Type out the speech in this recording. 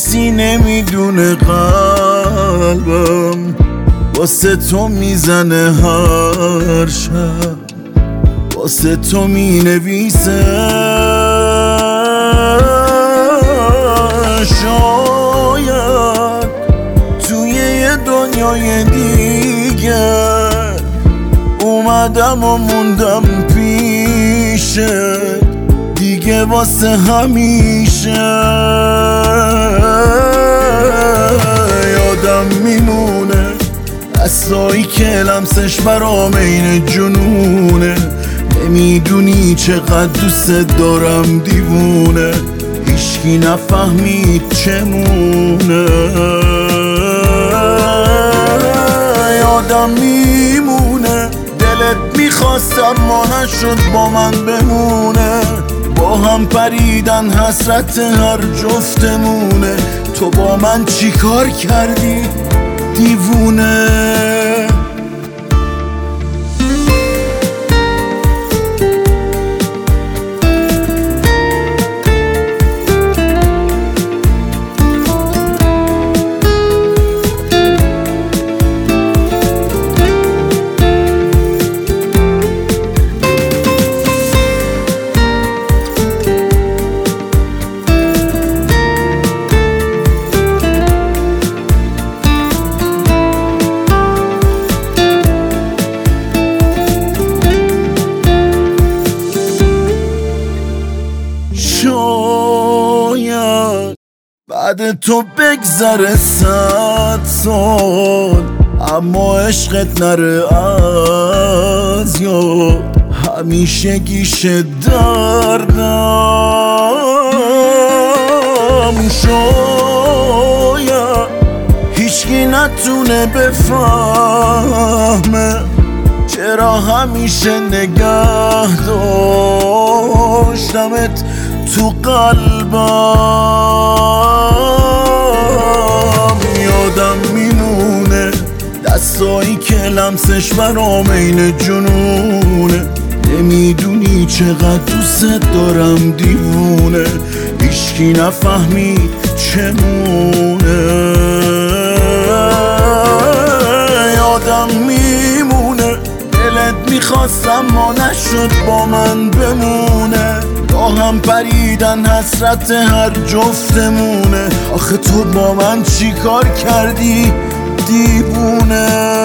کسی نمیدونه قلبم واسه تو میزنه هر شب، واسه تو مینویسه. شاید توی یه دنیای دیگه اومدم و موندم پیشه دیگه واسه همیشه. یادم میمونه دستایی که لمسش برام عین جنونه. نمیدونی چقدر دوست دارم دیوونه، هیچکی نفهمید چمونه. یادم میمونه دلت میخواست اما نشد با من بمونه. با هم پریدن حسرت هر جفتمونه. تو با من چی کار کردی دیوونه؟ شاید بعد تو بگذره 100 سال اما عشقت نره از یاد. همیشه گیشه دردم شاید هیچکی نتونه بفهمه چرا همیشه نگه داشتمت تو قلبم. یادم میمونه دستایی که لمسش برام عین جنونه. نمیدونی چقدر دوست دارم دیوونه، هیچکی نفهمید چمونه. یادم میمونه دلت میخواست اما نشد با من بمونه. با هم پریدن حسرت هر جفتمونه. آخه تو با من چی کار کردی دیوونه؟